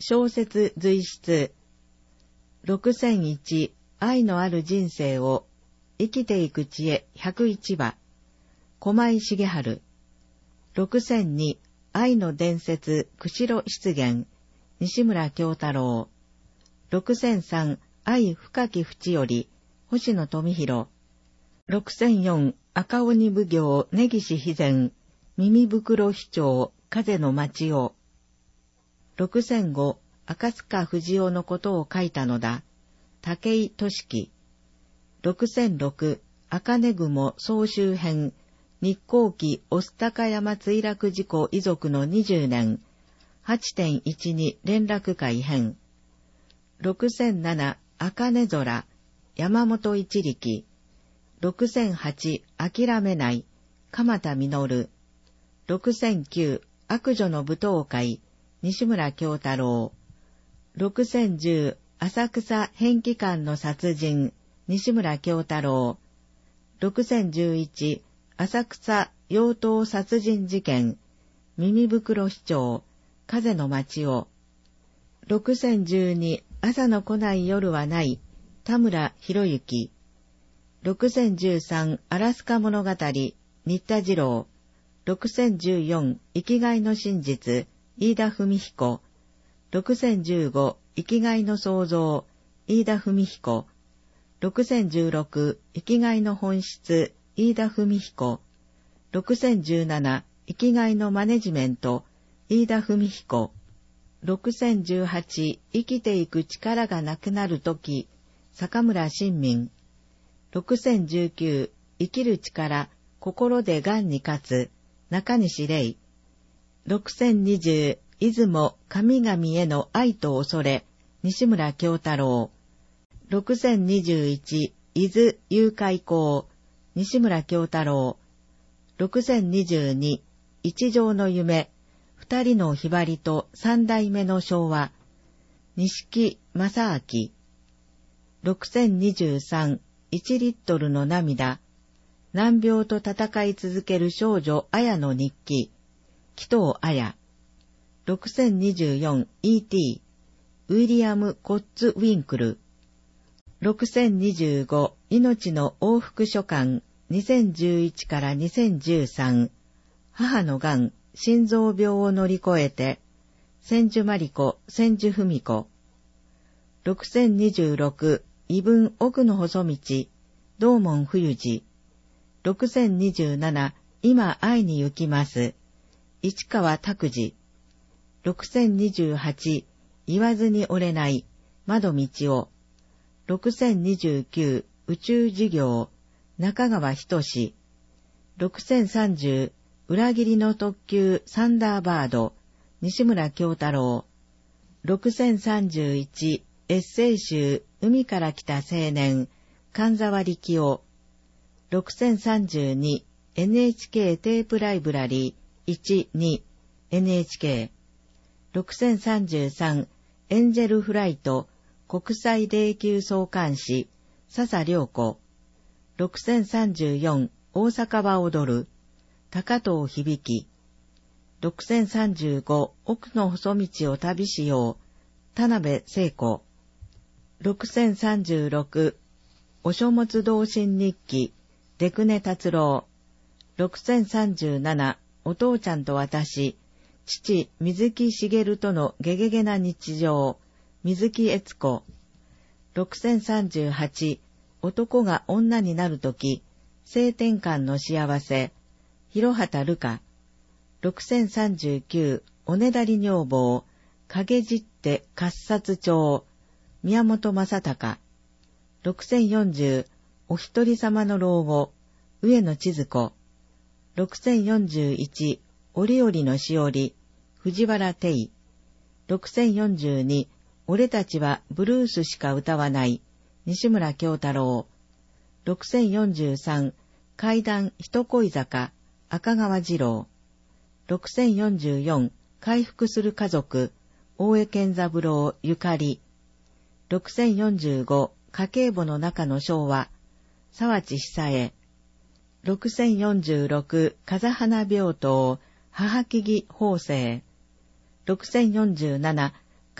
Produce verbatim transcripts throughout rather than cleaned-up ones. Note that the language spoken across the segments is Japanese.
小説随筆。ろくせんいち、愛のある人生を生きていく知恵ひゃくいちわ。駒井重治。ろくせんに、愛の伝説釧路湿原。西村京太郎。ろくせんさん、愛深き淵より星野富弘。ろくせんよん、赤鬼奉行根岸肥前。耳袋飛鳥風の町を。ろくせんご、赤塚不二夫のことを書いたのだ。武井俊樹。ろくせんろく、茜雲総集編。日航機御巣鷹山墜落事故遺族のにじゅうねん。はちてんいちに 連絡会編。ろくせんなな、茜空。山本一力。ろくせんはち、諦めない。鎌田実。ろくせんきゅう、悪女の舞踏会。西村京太郎。ろくせんじゅう、浅草返記館の殺人。西村京太郎。ろくせんじゅういち、浅草妖刀殺人事件。耳袋市長。風の町を。ろくせんじゅうに、朝の来ない夜はない。田村博之。ろくせんじゅうさん、アラスカ物語。新田次郎。ろくせんじゅうよん、生きがいの真実。飯田文彦。ろくせんじゅうご、生きがいの創造。飯田文彦。ろくせんじゅうろく、生きがいの本質。飯田文彦。ろくせんじゅうなな、生きがいのマネジメント。飯田文彦。ろくせんじゅうはち、生きていく力がなくなるとき。坂村新民。ろくせんじゅうきゅう、生きる力、心でがんに勝つ。中西礼。ろくせんにじゅう、出雲神々への愛と恐れ。西村京太郎。ろくせんにじゅういち、伊豆誘拐行。西村京太郎。ろくせんにじゅうに、一条の夢。二人のひばりと三代目の昭和。錦正明。ろくせんにじゅうさん、一リットルの涙。難病と戦い続ける少女綾の日記。紀藤綾。ろくせんにじゅうよん、イーティー。ウィリアム・コッツ・ウィンクル。ろくせんにじゅうご、命の往復書簡。にせんじゅういちからにせんじゅうさん。母のがん、心臓病を乗り越えて。千住真理子、千住文子。ろくせんにじゅうろく、異文奥の細道。道門冬治。ろくせんにじゅうなな、今会いに行きます。市川拓司。ろくせんにじゅうはち、言わずに折れない。窓道夫。ろくせんにじゅうきゅう、宇宙事業。中川仁。ろくせんさんじゅう、裏切りの特急サンダーバード。西村京太郎。ろくせんさんじゅういち、エッセイ集、海から来た青年。神沢力夫。ろくせんさんじゅうに、エヌエイチケー テープライブラリー、いち、に、エヌエイチケー。ろくせんさんじゅうさん、エンジェルフライト、国際霊柩総監視、笹良子。ろくせんさんじゅうよん、大阪は踊る、高藤響。ろくせんさんじゅうご、奥の細道を旅しよう、田辺聖子。ろくせんさんじゅうろく、お書物同心日記、出久根達郎。ろくせんさんじゅうなな、お父ちゃんと私、父水木しげるとのゲゲゲな日常、水木悦子。ろくせんさんじゅうはち、男が女になるとき、性転換の幸せ、広畑瑠香。ろくせんさんじゅうきゅう、おねだり女房、影じって喝殺帳、宮本正隆。ろくせんよんじゅう、お一人様の老後、上野千鶴子。ろくせんよんじゅういち、折々のしおり、藤原定。ろくせんよんじゅうに、俺たちはブルースしか歌わない、西村京太郎。ろくせんよんじゅうさん、怪談人恋坂、赤川次郎。ろくせんよんじゅうよん、回復する家族、大江健三郎ゆかり。ろくせんよんじゅうご、家計簿の中の昭和、沢地久恵。ろくせんよんじゅうろく、風花病棟、母木木法政。ろくせんよんじゅうなな、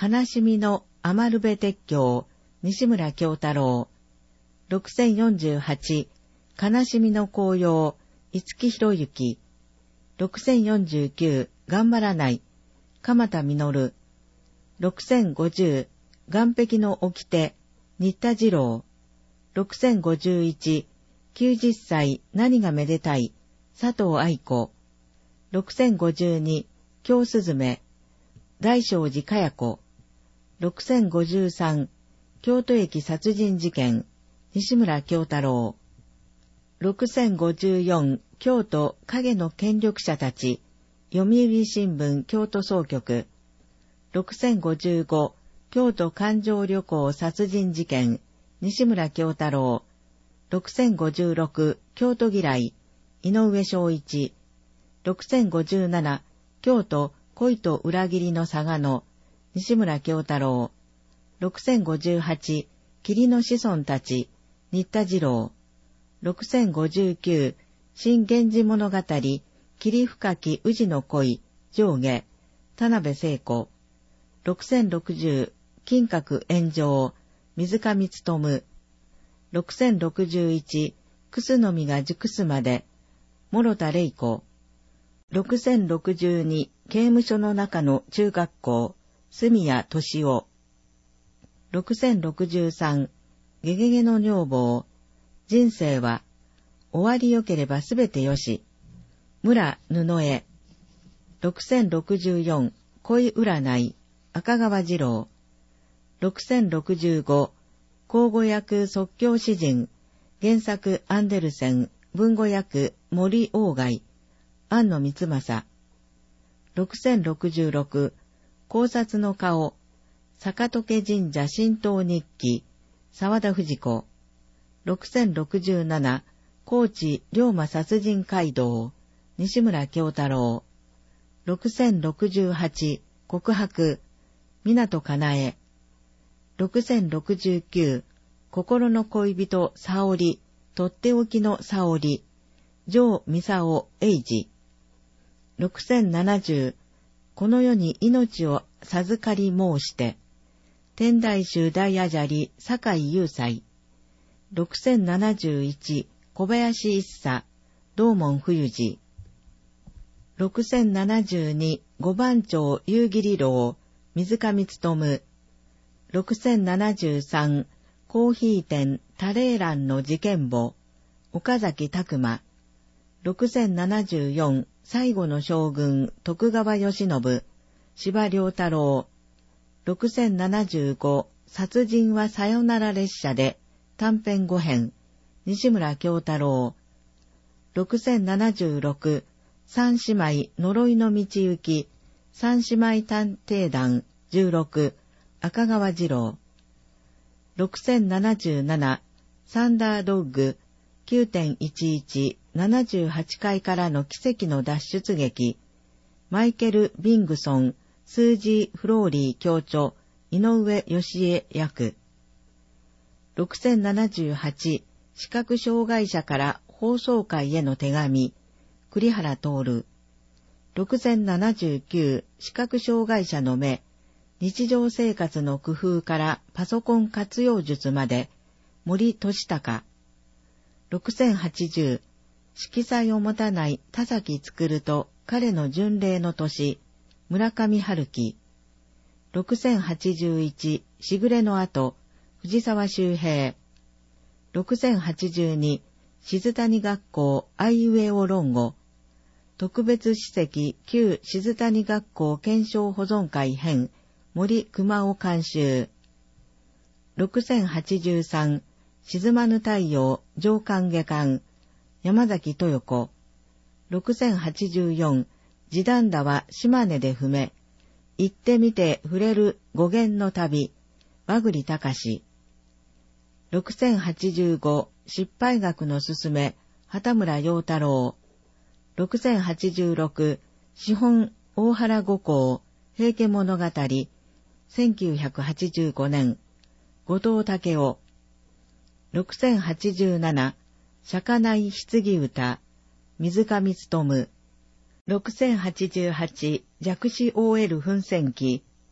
悲しみの余部鉄橋、西村京太郎。ろくせんよんじゅうはち、悲しみの紅葉、五木博之。ろくせんよんじゅうきゅう、頑張らない、鎌田実。ろくせんごじゅう、岸壁の掟、新田次郎。ろくせんごじゅういち、きゅうじゅっさい、何がめでたい、佐藤愛子。ろくせんごじゅうに、京すずめ、大正寺かや子。ろくせんごじゅうさん、京都駅殺人事件、西村京太郎。ろくせんごじゅうよん、京都影の権力者たち、読売新聞京都総局。ろくせんごじゅうご、京都環状旅行殺人事件、西村京太郎。ろくせんごじゅうろく、京都嫌い、井上正一。ろくせんごじゅうなな、京都恋と裏切りの佐賀の、西村京太郎。ろくせんごじゅうはち、霧の子孫たち、新田次郎。ろくせんごじゅうきゅう、新源氏物語、霧深き宇治の恋、上下、田辺聖子。ろくせんろくじゅう、金閣炎上、水上勉。ろくせんろくじゅういち、クスの実が熟すまで、諸田玲子。ろくせんろくじゅうに、刑務所の中の中学校、住谷敏夫。ろくせんろくじゅうさん、ゲゲゲの女房、人生は、終わりよければすべてよし、村布江。ろくせんろくじゅうよん、恋占い、赤川次郎。ろくせんろくじゅうご、口語訳即興詩人、原作アンデルセン、文語訳森鴎外、庵野光政。ろくせんろくじゅうろく、考察の顔、坂戸神社神道日記、沢田藤子。ろくせんろくじゅうなな、高知龍馬殺人街道、西村京太郎。ろくせんろくじゅうはち、告白、港かなえ。ろくせんろくじゅうきゅう、心の恋人沙織、とっておきの沙織、城美沙夫英二。ろくせんななじゅう、この世に命を授かり申して、天台宗大阿闍梨坂井雄斎。ろくせんななじゅういち、小林一茶、道門冬治。ろくせんななじゅうに、五番町夕霧楼、水上勉。ろくせんななじゅうさん、コーヒー店タレーランの事件簿、岡崎拓馬。ろくせんななじゅうよん、最後の将軍徳川慶喜、司馬遼太郎。ろくせんななじゅうご、殺人はさよなら列車で、短編ご編、西村京太郎。ろくせんななじゅうろく、三姉妹呪いの道行き、三姉妹探偵団じゅうろく、赤川次郎。ろくせんななじゅうなな、サンダードッグ きゅうてんいちいち、ななじゅうはちかいからの奇跡の脱出劇、マイケル・ビングソン、スージー・フローリー教著、井上義恵役。ろくせんななじゅうはち、視覚障害者から放送会への手紙、栗原徹。ろくせんななじゅうきゅう、視覚障害者の目、日常生活の工夫からパソコン活用術まで、森俊孝。ろくせんはちじゅう、色彩を持たない田崎作と彼の巡礼の年、村上春樹。ろくせんはちじゅういち、しぐれの後、藤沢周平。ろくせんはちじゅうに、静谷学校アイウェオ論語。特別史跡旧静谷学校検証保存会編、森熊尾監修。ろくせんはちじゅうさん、沈まぬ太陽上巻下巻、山崎豊子。ろくせんはちじゅうよん、時短だは島根で踏め、行ってみて触れる語源の旅、和栗隆。ろくせんはちじゅうご、失敗学のすすめ、畑村陽太郎。ろくせんはちじゅうろく、資本大原五行、平家物語、せんきゅうひゃくはちじゅうごねん、後藤武雄。ろくせんはちじゅうなな、釈迦内棺歌、水上勉。ろくせんはちじゅうはち、弱視 オーエル 奮戦記、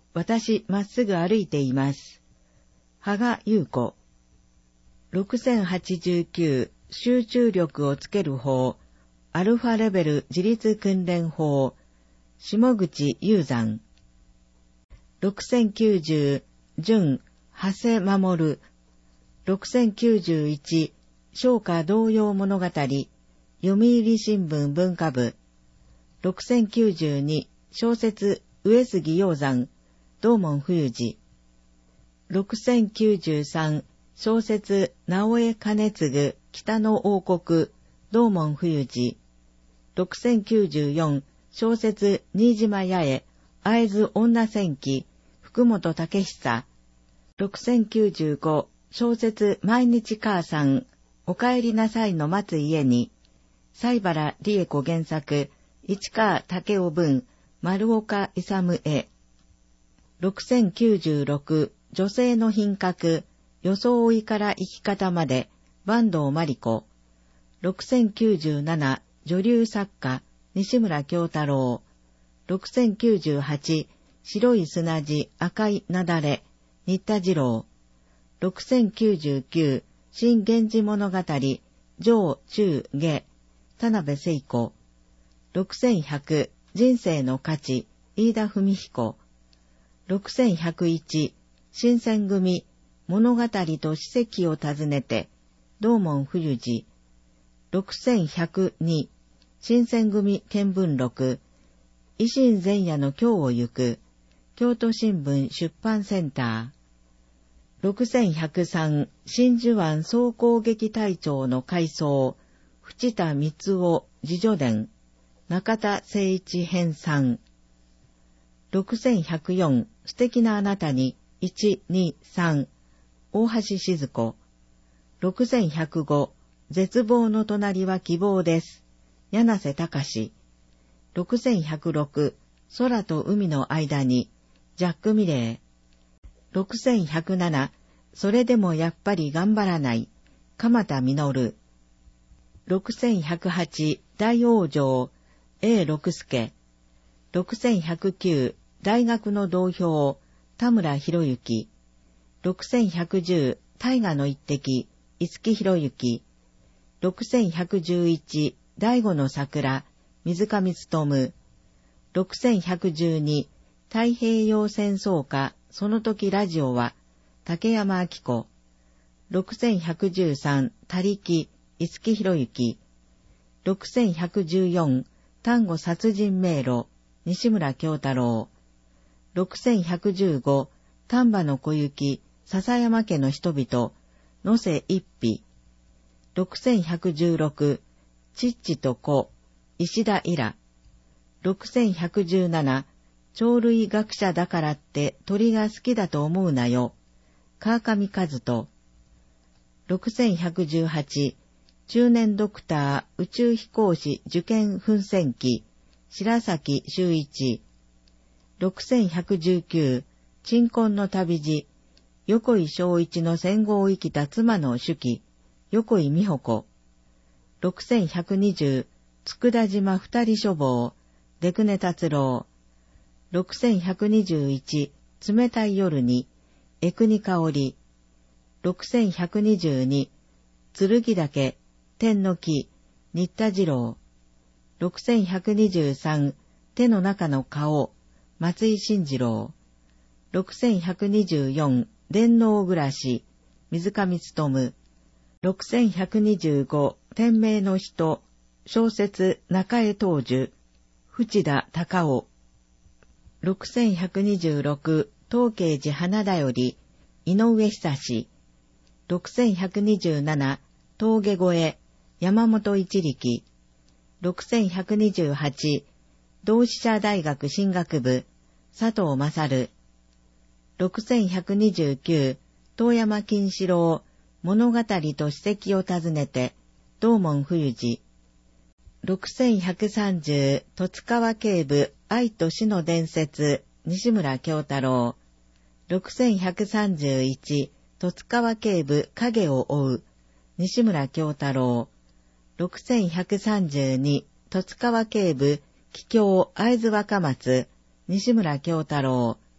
私まっすぐ歩いています。羽賀優子。ろくせんはちじゅうきゅう集中力をつける法、アルファレベル自立訓練法、下口雄山。ろくせんきゅうじゅう準長谷守。ろくせんきゅうじゅういち昇華童謡物語、読売新聞文化部。ろくせんきゅうじゅうに小説上杉鷹山、道門冬治。ろくせんきゅうじゅうさん小説直江兼次北の王国、道門冬治。ろくせんきゅうじゅうよん小説新島八重、会津女戦記、福本武久。ろくせんきゅうじゅうご小説毎日母さん、お帰りなさいの待つ家に、西原理恵子原作、市川武雄文、丸岡勇絵。ろくせんきゅうじゅうろく女性の品格、装いから生き方まで、坂東真理子。ろくせんきゅうじゅうなな女流作家、西村京太郎。ろくせんきゅうじゅうはち白い砂地赤い雪崩、新田次郎。ろくせんきゅうじゅうきゅう新源氏物語、上中下、田辺聖子。ろくせんひゃく人生の価値、飯田文彦。ろくせんひゃくいち新選組、物語と史跡を訪ねて、道門冬治。ろくせんひゃくに新選組見聞録、維新前夜の今日を行く、京都新聞出版センター。ろくせんひゃくさん真珠湾総攻撃隊長の回想、淵田光夫自叙伝、中田誠一編纂。ろくせんひゃくよん素敵なあなたにいち、に、さん大橋静子。ろくせんひゃくご絶望の隣は希望です、柳瀬隆。ろくせんひゃくろく空と海の間にジャック・ミレー。ろくせんひゃくななそれでもやっぱり頑張らない鎌田実。ろくせんひゃくはち大往生 A 六助。ろくせんひゃくきゅう大学の同票田村博之。ろくせんひゃくじゅう大河の一滴五木博之。ろくせんひゃくじゅういち第五の桜水上勉。ろくせんひゃくじゅうに太平洋戦争下その時ラジオは竹山明子。ろくせんひゃくじゅうさん他力五木博之。ろくせんひゃくじゅうよん丹後殺人迷路西村京太郎。ろくせんひゃくじゅうご丹波の小雪笹山家の人々野瀬一匹。ろくせんひゃくじゅうろくチッチと子石田イラ。ろくせんひゃくじゅうなな鳥類学者だからって鳥が好きだと思うなよ川上和人。ろくせんひゃくじゅうはち中年ドクター宇宙飛行士受験奮戦記白崎修一。ろくせんひゃくじゅうきゅう鎮魂の旅路横井正一の戦後を生きた妻の手記横井美穂子。ろくせんひゃくにじゅう佃島二人書房出久根達郎。ろくせんひゃくにじゅういち冷たい夜に江国香織。ろくせんひゃくにじゅうに剣岳天の木新田次郎。ろくせんひゃくにじゅうさん手の中の顔松井慎次郎。ろくせんひゃくにじゅうよん電脳暮らし水上勉。ろくせんひゃくにじゅうご天命の人小説中江東樹淵田隆夫。ろくせんひゃくにじゅうろく東慶寺花だより井上久志。ろくせんひゃくにじゅうなな峠越え山本一力。ろくせんひゃくにじゅうはち同志社大学進学部佐藤勝。ろくせんひゃくにじゅうきゅう遠山金四郎物語と史跡を訪ねて道門冬治。ろくせんひゃくさんじゅう十津川警部愛と死の伝説西村京太郎。ろくせんひゃくさんじゅういち十津川警部影を追う西村京太郎。ろくせんひゃくさんじゅうに十津川警部帰郷会津若松西村京太郎。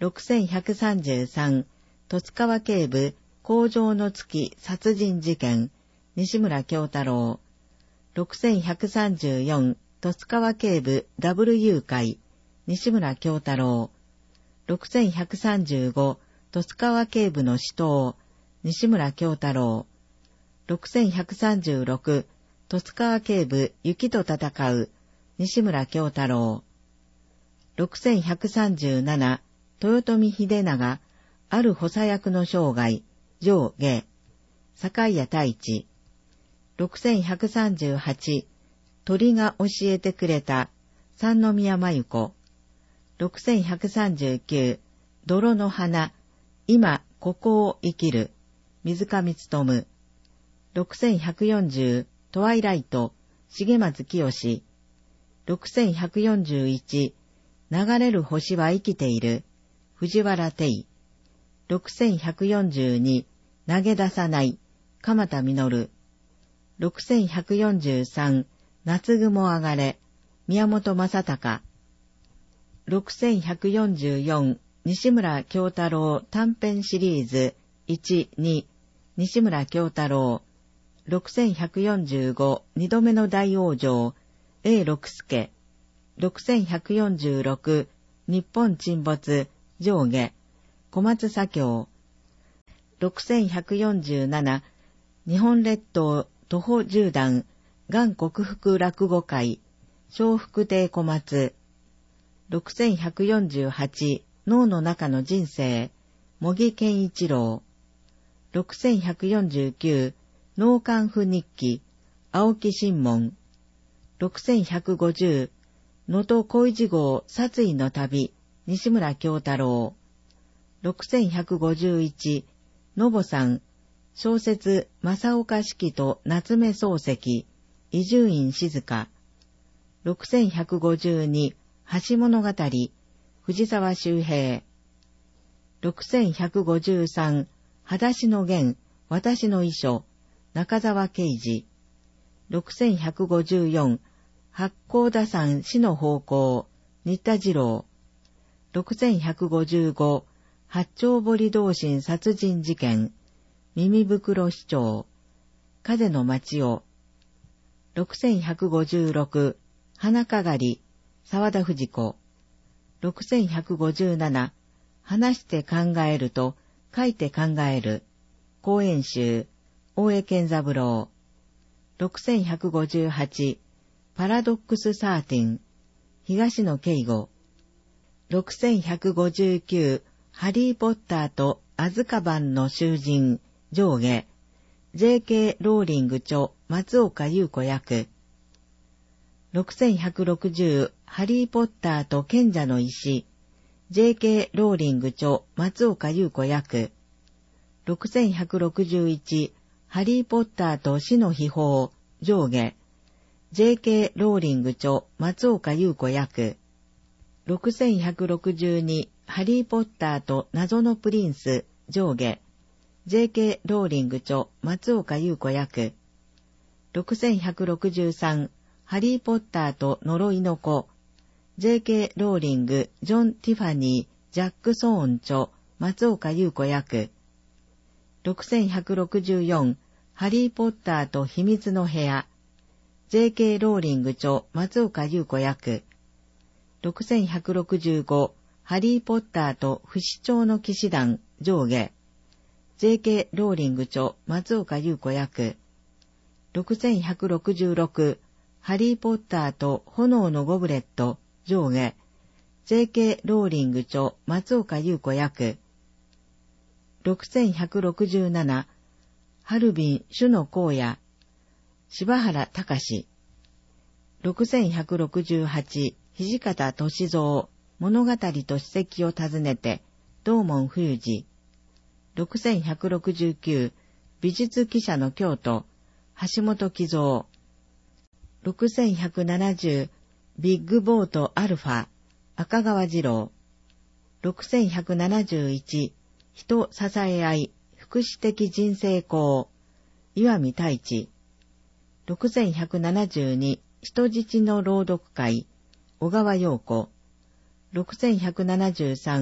ろくせんひゃくさんじゅうさん、十津川警部工場の月殺人事件、西村京太郎。ろくせんひゃくさんじゅうよん、十津川警部ダブル誘拐、西村京太郎。ろくせんひゃくさんじゅうご、十津川警部の死闘、西村京太郎。ろくせんひゃくさんじゅうろく、十津川警部雪と戦う、西村京太郎。ろくせんひゃくさんじゅうなな、豊臣秀長、ある補佐役の生涯、上下、坂谷太一。ろくせんひゃくさんじゅうはち、鳥が教えてくれた、三宮真由子。ろくせんひゃくさんじゅうきゅう、泥の花、今、ここを生きる、水上勉。ろくせんひゃくよんじゅう、トワイライト、重松清。ろくせんひゃくよんじゅういち、流れる星は生きている、藤原定。ろくせんひゃくよんじゅうに、投げ出さない、鎌田実。ろくせんひゃくよんじゅうさん、夏雲上がれ、宮本正隆。ろくせんひゃくよんじゅうよん、西村京太郎短編シリーズいち、に、西村京太郎。ろくせんひゃくよんじゅうご、二度目の大往生、永六輔。ろくせんひゃくよんじゅうろく、日本沈没、上下、小松左京。ろくせんひゃくよんじゅうなな、日本列島徒歩縦断、がん克服落語会、笑福亭小松。ろくせんひゃくよんじゅうはち、脳の中の人生、茂木健一郎。ろくせんひゃくよんじゅうきゅう、脳幹譜日記、青木新門。ろくせんひゃくごじゅう、能登小一号殺意の旅、西村京太郎。ろくせんひゃくごじゅういち、のぼさん、小説、正岡子規と夏目漱石、伊集院静香。ろくせんひゃくごじゅうに、橋物語、藤沢周平。ろくせんひゃくごじゅうさん、裸足の弦、私の遺書、中沢啓二。ろくせんひゃくごじゅうよん、八甲田山死の方向、新田次郎。ろくせんひゃくごじゅうご、八丁堀同心殺人事件、耳袋市長、風の町を。ろくせんひゃくごじゅうろく、花かがり、沢田藤子。ろくせんひゃくごじゅうなな、話して考えると、書いて考える、講演集、大江健三郎。ろくせんひゃくごじゅうはち、パラドックスサーティン、東野圭吾。ろくせんひゃくごじゅうきゅう、ハリーポッターとアズカバンの囚人、上下、ジェーケー ローリング著、松岡優子役。ろくせんひゃくろくじゅう、ハリーポッターと賢者の石、ジェーケー ローリング著、松岡優子役。ろくせんひゃくろくじゅういち、ハリーポッターと死の秘宝、上下、ジェーケー ローリング著、松岡優子役。ろくせんひゃくろくじゅうに、ハリーポッターと謎のプリンス、上下、ジェーケー ローリング著、松岡優子役。ろくせんひゃくろくじゅうさん、ハリーポッターと呪いの子、ジェーケー ローリング、ジョン・ティファニー、ジャック・ソーン著、松岡優子役。ろくせんひゃくろくじゅうよん、ハリーポッターと秘密の部屋、ジェーケー ローリング著、松岡優子役。ろくせんひゃくろくじゅうご、ハリーポッターと不死鳥の騎士団、上下、ジェーケー ローリング著、松岡優子役。ろくせんひゃくろくじゅうろく、ハリーポッターと炎のゴブレット、上下、ジェーケー ローリング著、松岡優子役。ろくせんひゃくろくじゅうなな、ハルビン種の荒野、柴原隆。ろくせんひゃくろくじゅうはち、土方歳三、物語と史跡を訪ねて、道門冬治。ろくせんひゃくろくじゅうきゅう、美術記者の京都、橋本喜三。ろくせんひゃくななじゅう、ビッグボートアルファ、赤川次郎。ろくせんひゃくななじゅういち、人支え合い、福祉的人生校、岩見太一。ろくせんひゃくななじゅうに、人質の朗読会、小川陽子。ろくせんひゃくななじゅうさん、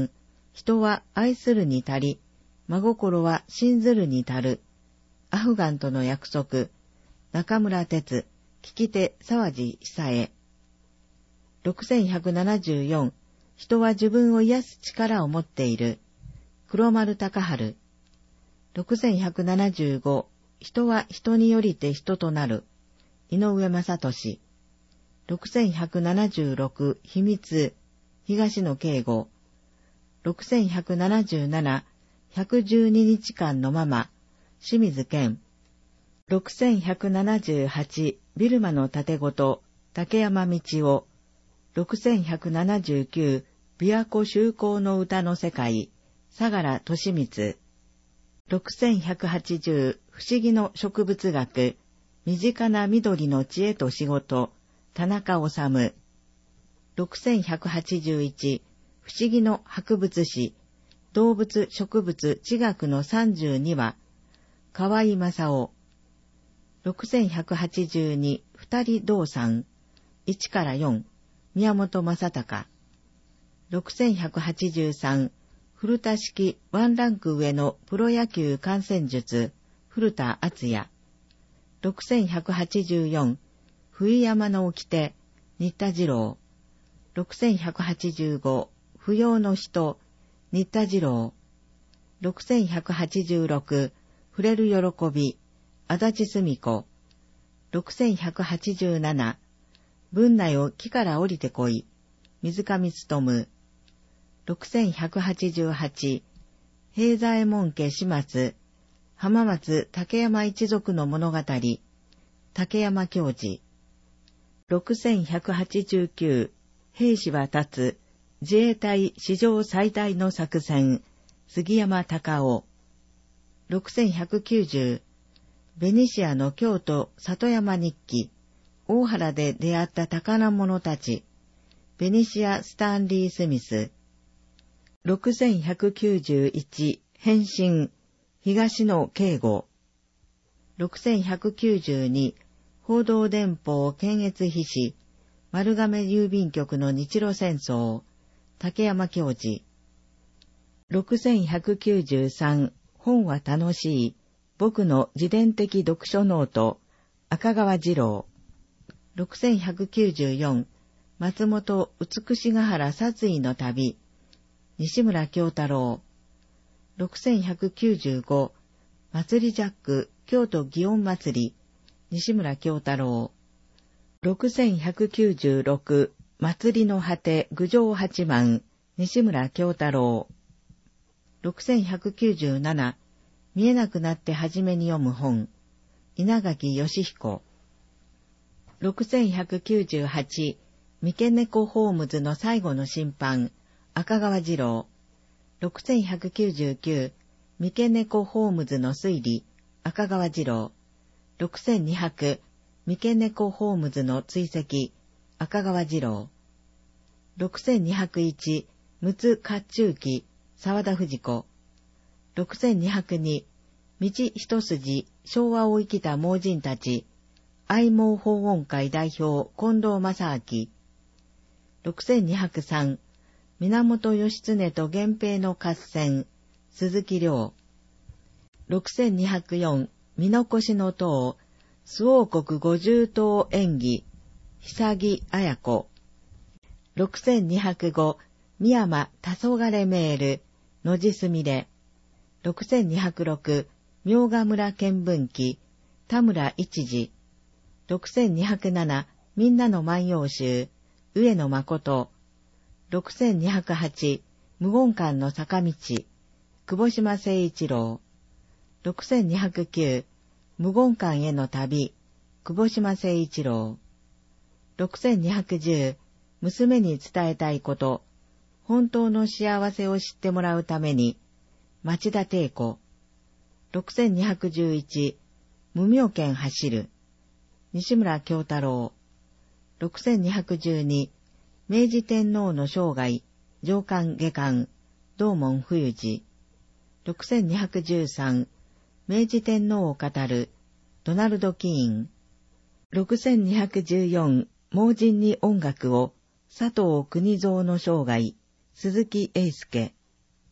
人は愛するに足り、真心は信ずるに足る。アフガンとの約束。中村哲、聞き手沢地久恵。ろくせんひゃくななじゅうよん、人は自分を癒す力を持っている。黒丸隆治。ろくせんひゃくななじゅうご、人は人によりて人となる。井上正俊。ろくせんひゃくななじゅうろく、秘密。東野圭吾。ろくせんひゃくななじゅうなな、ひゃくじゅうににちかんのママ。清水健。ろくせんひゃくななじゅうはち、ビルマの盾事。竹山道夫。ろくせんひゃくななじゅうきゅう、琵琶湖修好の歌の世界。相良俊光。ろくせんひゃくはちじゅう、不思議の植物学。身近な緑の知恵と仕事。田中治。ろくせんひゃくはちじゅういち、不思議の博物史。動物植物地学のさんじゅうにわ。河合正夫。ろくせんひゃくはちじゅうに、二人同産。いちからよん。宮本正隆。ろくせんひゃくはちじゅうさん、古田式ワンランク上のプロ野球観戦術。古田敦也。ろくせんひゃくはちじゅうよん、冬山の掟。新田次郎。ろくせんひゃくはちじゅうご、不要の人。新田次郎。ろくせんひゃくはちじゅうろく、触れる喜び。足立澄子。ろくせんひゃくはちじゅうなな、文内を木から降りてこい。水上勉。ろくせんひゃくはちじゅうはち、平左衛門家始末。浜松竹山一族の物語。竹山教授。ろくせんひゃくはちじゅうきゅう、兵士は立つ。自衛隊史上最大の作戦。杉山隆夫。ろくせんひゃくきゅうじゅう、ベニシアの京都里山日記。大原で出会った宝物たち。ベニシア・スタンリー・スミス。ろくせんひゃくきゅうじゅういち、変身。東野圭吾。ろくせんひゃくきゅうじゅうに、報道電報検閲筆史。丸亀郵便局の日露戦争。竹山教授。ろくせんひゃくきゅうじゅうさん、本は楽しい。僕の自伝的読書ノート。赤川次郎。ろくせんひゃくきゅうじゅうよん、松本美しが原殺意の旅。西村京太郎。ろくせんひゃくきゅうじゅうご、祭りジャック京都祇園祭り。西村京太郎。ろくせんひゃくきゅうじゅうろく、祭りの果て郡上八幡。西村京太郎。ろくせんひゃくきゅうじゅうなな、見えなくなってはじめに読む本。稲垣義彦。ろくせんひゃくきゅうじゅうはち、三毛猫ホームズの最後の審判。赤川次郎。ろくせんひゃくきゅうじゅうきゅう、三毛猫ホームズの推理。赤川次郎。ろくせんにひゃく、三毛猫ホームズの追跡。赤川次郎。ろくせんにひゃくいち、陸奥甲冑記。沢田藤子。ろくせんにひゃくに、道一筋、昭和を生きた盲人たち。愛盲法音会代表、近藤正明。ろくせんにひゃくさん、源義経と源平の合戦。鈴木亮。ろくせんにひゃくよん、見残しの塔。周王国五重塔演技。久木綾子。ろくせんにひゃくご、三山黄昏メール。野地すみれ。ろくせんにひゃくろく、明賀村見聞記。田村一次。ろくせんにひゃくなな、みんなの万葉集。上野誠。ろくせんにひゃくはち、無言館の坂道。久保島誠一郎。ろくせんにひゃくきゅう、無言館への旅。久保島誠一郎。ろくせんにひゃくじゅう、娘に伝えたいこと。本当の幸せを知ってもらうために。町田汀子。ろくせんにひゃくじゅういち、無明剣走る。西村京太郎。ろくせんにひゃくじゅうに、明治天皇の生涯、上巻下巻、道門冬治。ろくせんにひゃくじゅうさん、明治天皇を語る、ドナルド・キーン。ろくせんにひゃくじゅうよん、盲人に音楽を、佐藤国蔵の生涯、鈴木英介。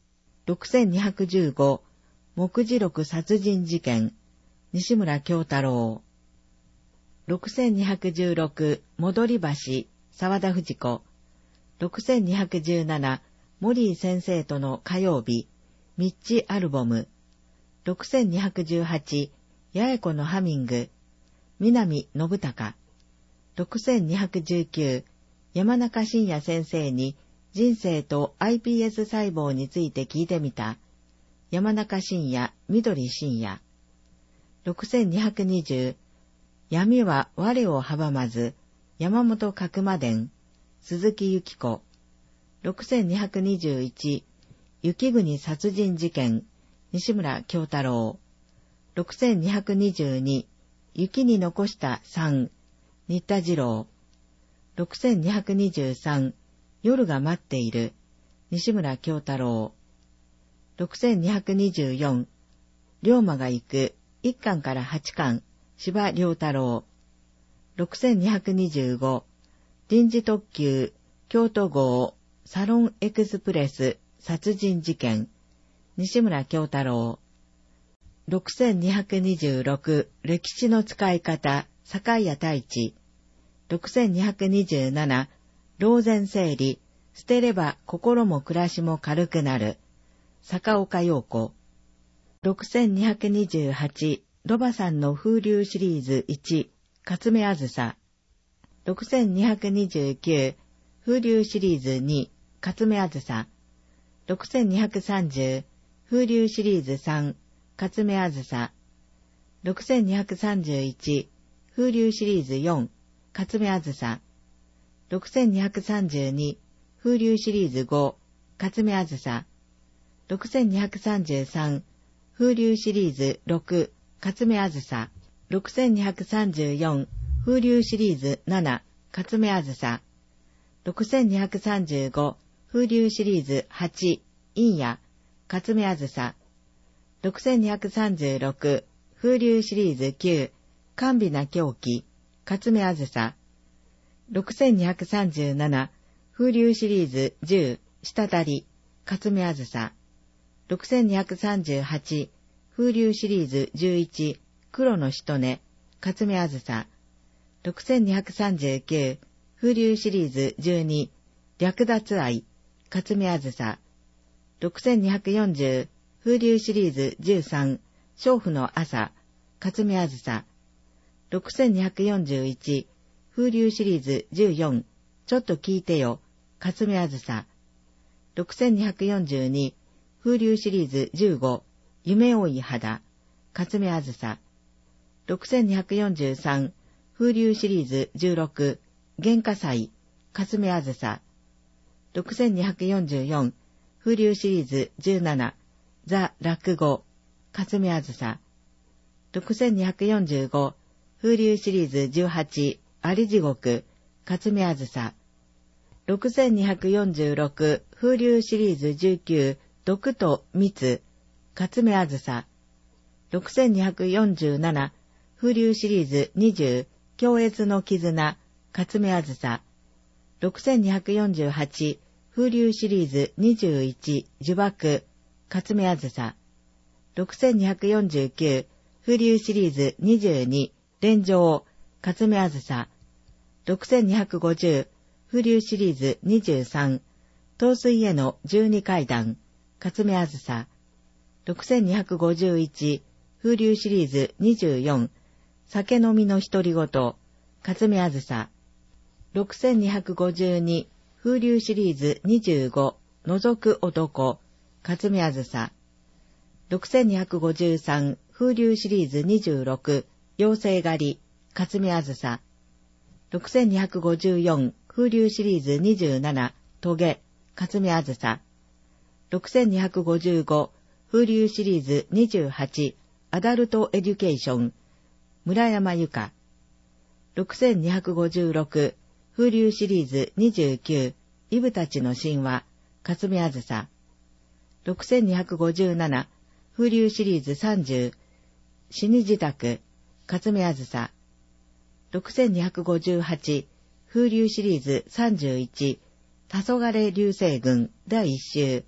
ろくせんにひゃくじゅうご、目次録殺人事件、西村京太郎。ろくせんにひゃくじゅうろく、戻り橋、沢田藤子。ろくせんにひゃくじゅうなな、モリー先生との火曜日、ミッチアルボム。ろくせんにひゃくじゅうはち、八重子のハミング、南信孝。ろくせんにひゃくじゅうきゅう、山中伸也先生に人生と アイピーエス 細胞について聞いてみた。山中伸也、緑伸也。ろくせんにひゃくにじゅう、闇は我を阻まず、山本角馬伝、鈴木由紀子。ろくせんにひゃくにじゅういち、雪国殺人事件、西村京太郎。ろくせんにひゃくにじゅうに、雪に残したさん、新田次郎。ろくせんにひゃくにじゅうさん、夜が待っている、西村京太郎。ろくせんにひゃくにじゅうよん、龍馬が行く、いっかんからはちかん、司馬遼太郎。ろくせんにひゃくにじゅうご、臨時特急、京都号、サロンエクスプレス、殺人事件、西村京太郎。ろくせんにひゃくにじゅうろく、歴史の使い方、坂井太一。ろくせんにひゃくにじゅうなな、老前整理、捨てれば心も暮らしも軽くなる、坂岡陽子。ろくせんにひゃくにじゅうはち、ロバさんの風流シリーズいち、勝目あずさ。ろくせんにひゃくにじゅうきゅう、風流シリーズに、勝目あずさ。ろくせんにひゃくさんじゅう、風流シリーズさん、勝目あずさ。ろくせんにひゃくさんじゅういち、風流シリーズよん、勝目あずさ。ろくせんにひゃくさんじゅうに、風流シリーズご、勝目あずさ。ろくせんにひゃくさんじゅうさん、風流シリーズろく、勝目あずさ。ろくせんにひゃくさんじゅうよん、風流シリーズなな、勝目あずさ。ろくせんにひゃくさんじゅうご、風流シリーズはち、陰夜、勝目あずさ。ろくせんにひゃくさんじゅうろく、風流シリーズきゅう、甘美な狂気、勝目あずさ。ろくせんにひゃくさんじゅうなな、風流シリーズじゅう、滴り、勝目あずさ。ろくせんにひゃくさんじゅうはち、風流シリーズじゅういち、黒のしとね、勝目あずさ。ろくせんにひゃくさんじゅうきゅう、風流シリーズじゅうに、略奪愛、勝目あずさ。ろくせんにひゃくよんじゅう、風流シリーズじゅうさん、娼婦の朝、勝目あずさ。ろくせんにひゃくよんじゅういち、風流シリーズじゅうよん、ちょっと聞いてよ、勝目あずさ。ろくせんにひゃくよんじゅうに、風流シリーズじゅうご、夢追い肌、勝目あずさ。ろくせんにひゃくよんじゅうさん、風流シリーズじゅうろく、原火祭、勝目あずさ。ろくせんにひゃくよんじゅうよん、風流シリーズじゅうなな、ザ・落語、勝目あずさ。ろくせんにひゃくよんじゅうご、風流シリーズじゅうはち、あり地獄、勝目あずさ。ろくせんにひゃくよんじゅうろく、風流シリーズじゅうきゅう、毒と蜜、勝目あずさ。ろくせんにひゃくよんじゅうなな、風流シリーズにじゅう、強越の絆、勝目あずさ。ろくせんにひゃくよんじゅうはち、風流シリーズにじゅういち、呪縛、勝目あずさ。ろくせんにひゃくよんじゅうきゅう、風流シリーズにじゅうに、連城、勝目あずさ。ろくせんにひゃくごじゅう、風流シリーズにじゅうさん、東水へのじゅうに階段、勝目あずさ。ろくせんにひゃくごじゅういち、風流シリーズにじゅうよん、酒飲みの独り言、勝目あずさ。ろくせんにひゃくごじゅうに、風流シリーズにじゅうご、覗く男、勝目あずさ。ろくせんにひゃくごじゅうさん、風流シリーズにじゅうろく、妖精狩り、勝目あずさ。ろくせんにひゃくごじゅうよん、風流シリーズにじゅうなな、トゲ、勝目あずさ。ろくせんにひゃくごじゅうご、風流シリーズにじゅうはち、アダルトエデュケーション、村山由佳。ろくせんにひゃくごじゅうろく、風流シリーズにじゅうきゅう、イブたちの神話、勝目あずさ。ろくせんにひゃくごじゅうなな、風流シリーズさんじゅう、死に自宅、勝目あずさ。ろくせんにひゃくごじゅうはち、風流シリーズさんじゅういち、黄昏流星群だいいっ週、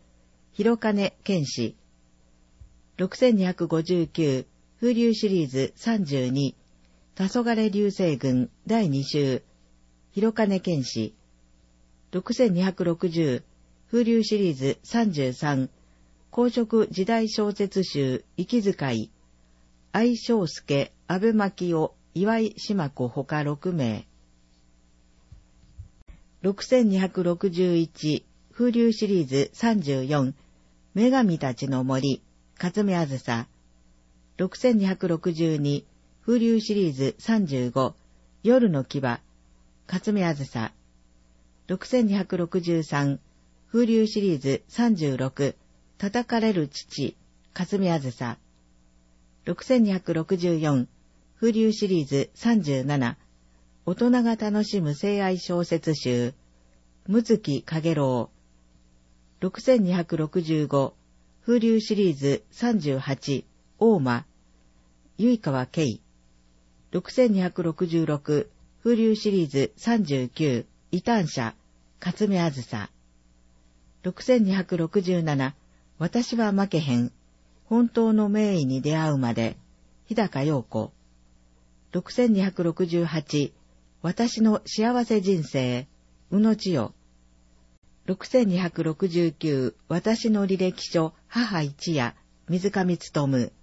広金健志。ろくせんにひゃくごじゅうきゅう、風流シリーズさんじゅうに、黄昏流星群だいに集、広金健志。ろくせんにひゃくろくじゅう、風流シリーズさんじゅうさん、公職時代小説集息遣い、愛昌介、安倍牧夫、岩井島子ほかろくめい。ろくせんにひゃくろくじゅういち、風流シリーズさんじゅうよん、女神たちの森、勝見あずさ。ろくせんにひゃくろくじゅうに、風流シリーズさんじゅうご、夜の牙、勝見あずさ。ろくせんにひゃくろくじゅうさん、風流シリーズさんじゅうろく、叩かれる父、勝見あずさ。ろくせんにひゃくろくじゅうよん、風流シリーズさんじゅうなな、大人が楽しむ性愛小説集、むつきかげろう。ろくせんにひゃくろくじゅうご、風流シリーズさんじゅうはち、大間、結川慶。ろくせんにひゃくろくじゅうろく、風流シリーズさんじゅうきゅう、異端者、勝見あずさ。ろくせんにひゃくろくじゅうなな、私は負けへん、本当の名医に出会うまで、日高陽子。ろくせんにひゃくろくじゅうはち、私の幸せ人生、宇野千代。ろくせんにひゃくろくじゅうきゅう、私の履歴書、母一夜、水上勉。